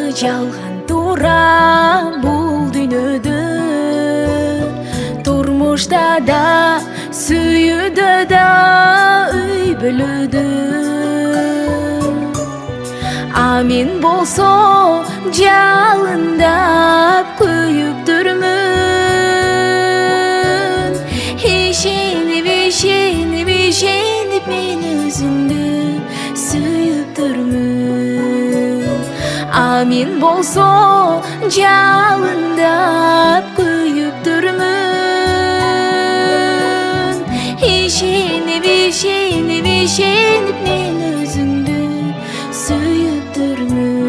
жалган турам бул дүйнөдө, турмушта да сүйүүдө да үй бөлөдө. А мен болсо жалындап күйүптүрмүн, ишенип мен өзүңдү сүйүптүрмүн. А мен болсо жалындап күйүптүрмүн, ишенип мен өзүңдү сүйүптүрмүн.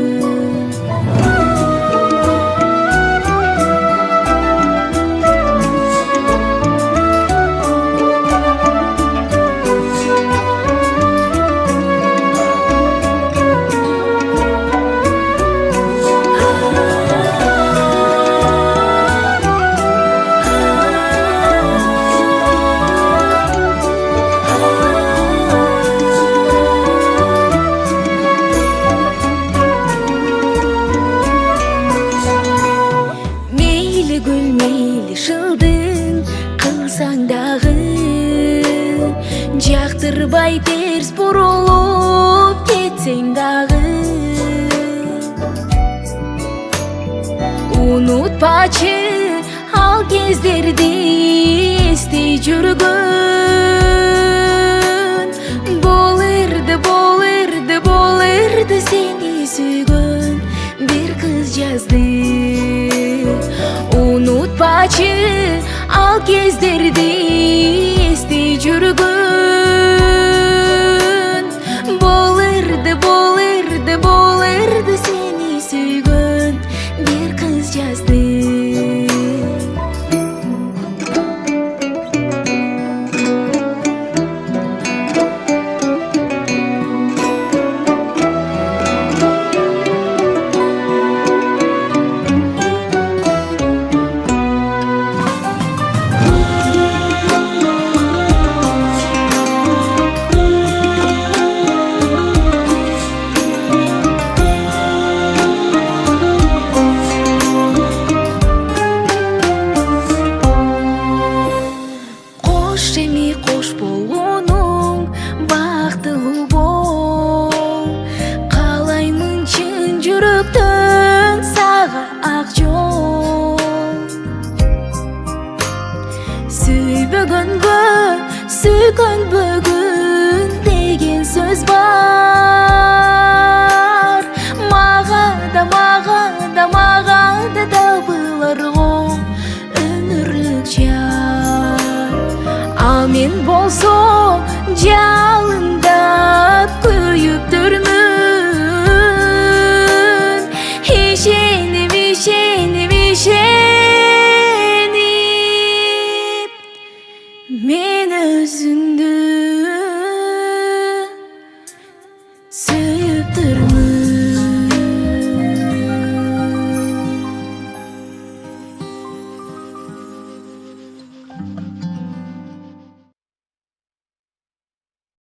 Шылдың кылсаң дагы, жактырбай терс бурулуп кетсең дагы, унутпачы ал кездерди эстей жүргөн. Болырды сени сүйгөн бир кыз жазды. Unutпачы ал кездерди